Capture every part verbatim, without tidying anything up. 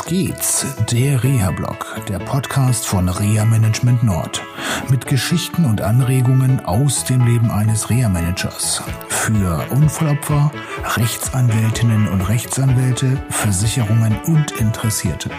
geht's, der Reha-Blog, der Podcast von Reha Management Nord. Mit Geschichten und Anregungen aus dem Leben eines Reha-Managers. Für Unfallopfer, Rechtsanwältinnen und Rechtsanwälte, Versicherungen und Interessierte.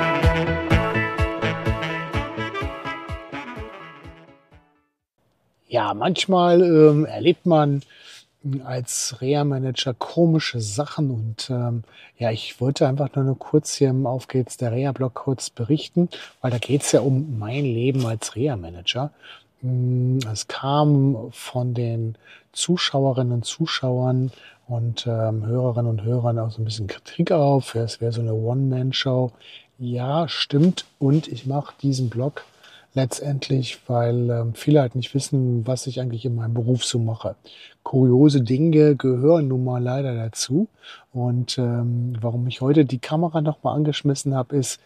Ja, manchmal ähm, erlebt man als Reha-Manager komische Sachen und ähm, ja, ich wollte einfach nur, nur kurz hier im Auf geht's, der Reha-Blog kurz berichten, weil da geht's ja um mein Leben als Reha-Manager. Es kam von den Zuschauerinnen und Zuschauern und ähm, Hörerinnen und Hörern auch so ein bisschen Kritik auf. Es wäre so eine One-Man-Show. Ja, stimmt. Und ich mache diesen Blog letztendlich, weil ähm, viele halt nicht wissen, was ich eigentlich in meinem Beruf so mache. Kuriose Dinge gehören nun mal leider dazu. Und ähm, warum ich heute die Kamera nochmal angeschmissen habe, ist,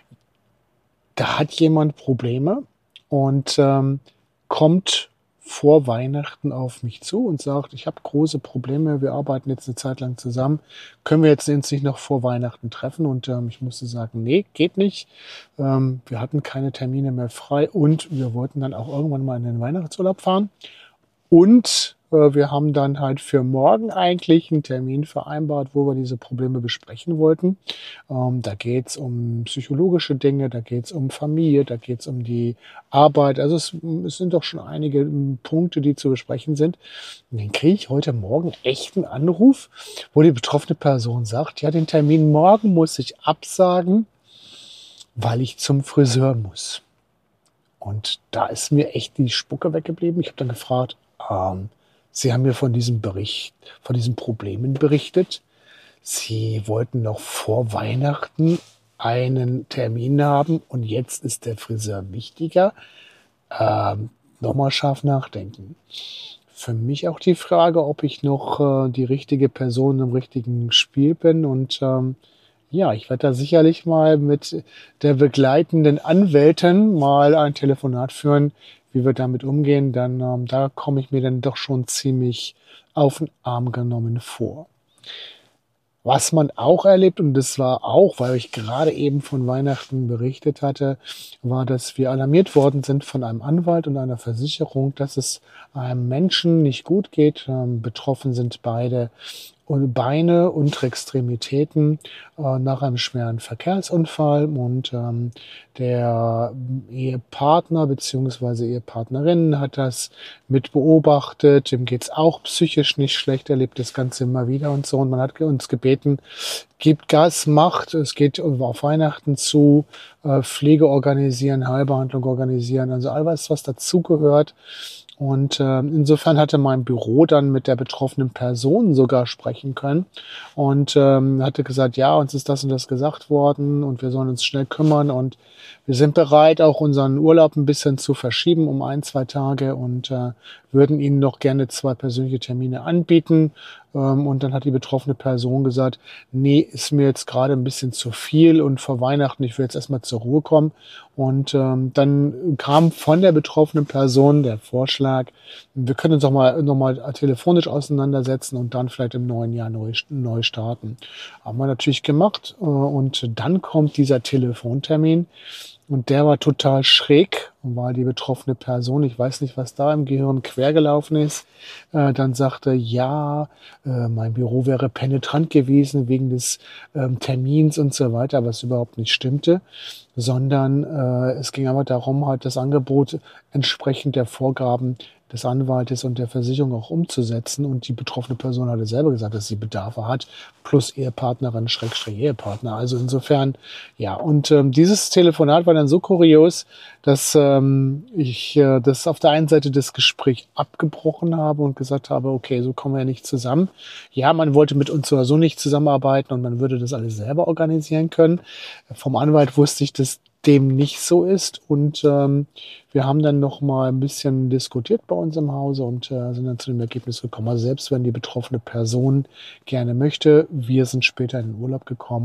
da hat jemand Probleme und ähm, kommt vor Weihnachten auf mich zu und sagt, ich habe große Probleme, wir arbeiten jetzt eine Zeit lang zusammen, können wir jetzt uns nicht noch vor Weihnachten treffen? Und ähm, ich musste sagen, nee, geht nicht. Ähm, wir hatten keine Termine mehr frei und wir wollten dann auch irgendwann mal in den Weihnachtsurlaub fahren. Und äh, wir haben dann halt für morgen eigentlich einen Termin vereinbart, wo wir diese Probleme besprechen wollten. Ähm, da geht's um psychologische Dinge, da geht's um Familie, da geht's um die Arbeit. Also es, es sind doch schon einige m, Punkte, die zu besprechen sind. Und dann kriege ich heute Morgen echt einen Anruf, wo die betroffene Person sagt, ja, den Termin morgen muss ich absagen, weil ich zum Friseur muss. Und da ist mir echt die Spucke weggeblieben. Ich habe dann gefragt, ähm, Sie haben mir von diesem Bericht, von diesen Problemen berichtet. Sie wollten noch vor Weihnachten einen Termin haben und jetzt ist der Friseur wichtiger. Ähm, nochmal scharf nachdenken. Für mich auch die Frage, ob ich noch äh, die richtige Person im richtigen Spiel bin. Und ähm, ja, ich werde da sicherlich mal mit der begleitenden Anwältin mal ein Telefonat führen, wie wir damit umgehen. Dann ähm, da komme ich mir dann doch schon ziemlich auf den Arm genommen vor. Was man auch erlebt, und das war auch, weil ich gerade eben von Weihnachten berichtet hatte, war, dass wir alarmiert worden sind von einem Anwalt und einer Versicherung, dass es einem Menschen nicht gut geht. Ähm, betroffen sind beide Beine und Extremitäten äh, nach einem schweren Verkehrsunfall und ähm, der Ehepartner bzw. Ehepartnerin hat das mit beobachtet. Dem geht's auch psychisch nicht schlecht, erlebt das Ganze immer wieder und so. Und man hat uns gebeten, gebt Gas, macht, es geht auf Weihnachten zu, äh, Pflege organisieren, Heilbehandlung organisieren, also all was, was dazugehört. Und äh, insofern hatte mein Büro dann mit der betroffenen Person sogar sprechen können und ähm, hatte gesagt, ja, uns ist das und das gesagt worden und wir sollen uns schnell kümmern und wir sind bereit, auch unseren Urlaub ein bisschen zu verschieben um ein, zwei Tage und äh, würden Ihnen noch gerne zwei persönliche Termine anbieten. Ähm, und dann hat die betroffene Person gesagt, nee, ist mir jetzt gerade ein bisschen zu viel und vor Weihnachten, ich will jetzt erstmal zur Ruhe kommen. Und ähm, dann kam von der betroffenen Person der Vorschlag, wir können uns doch mal nochmal telefonisch auseinandersetzen und dann vielleicht im neuen Jahr neu, neu starten. Haben wir natürlich gemacht äh, und dann kommt dieser Telefontermin. Und der war total schräg, weil die betroffene Person, ich weiß nicht, was da im Gehirn quergelaufen ist, äh, dann sagte, ja, äh, mein Büro wäre penetrant gewesen wegen des ähm, Termins und so weiter, was überhaupt nicht stimmte, sondern äh, es ging aber darum, halt das Angebot entsprechend der Vorgaben des Anwaltes und der Versicherung auch umzusetzen. Und die betroffene Person hatte selber gesagt, dass sie Bedarfe hat, plus Ehepartnerin, Schrägstrich Ehepartner. Also insofern, ja. Und ähm, dieses Telefonat war dann so kurios, dass ähm, ich äh, das auf der einen Seite das Gespräch abgebrochen habe und gesagt habe, okay, so kommen wir ja nicht zusammen. Ja, man wollte mit uns oder so nicht zusammenarbeiten und man würde das alles selber organisieren können. Vom Anwalt wusste ich, dass dem nicht so ist und ähm, wir haben dann noch mal ein bisschen diskutiert bei uns im Hause und äh, sind dann zu dem Ergebnis gekommen, also selbst wenn die betroffene Person gerne möchte, wir sind später in den Urlaub gekommen,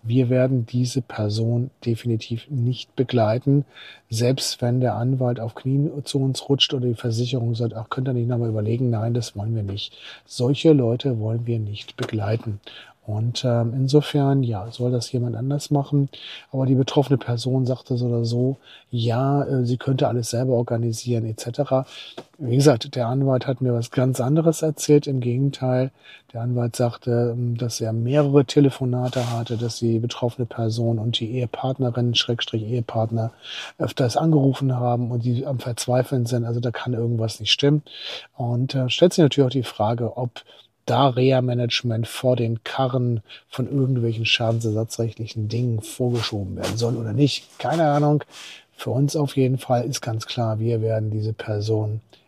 wir werden diese Person definitiv nicht begleiten, selbst wenn der Anwalt auf Knien zu uns rutscht oder die Versicherung sagt, ach, könnt ihr nicht nochmal überlegen, nein, das wollen wir nicht. Solche Leute wollen wir nicht begleiten. Und ähm, insofern, ja, soll das jemand anders machen. Aber die betroffene Person sagte so oder so, ja, äh, sie könnte alles selber organisieren et cetera. Wie gesagt, der Anwalt hat mir was ganz anderes erzählt. Im Gegenteil, der Anwalt sagte, ähm, dass er mehrere Telefonate hatte, dass die betroffene Person und die Ehepartnerin, Schrägstrich Ehepartner, öfters angerufen haben und die am Verzweifeln sind. Also da kann irgendwas nicht stimmen. Und äh, stellt sich natürlich auch die Frage, ob da Reha-Management vor den Karren von irgendwelchen schadensersatzrechtlichen Dingen vorgeschoben werden soll oder nicht. Keine Ahnung. Für uns auf jeden Fall ist ganz klar, wir werden diese Person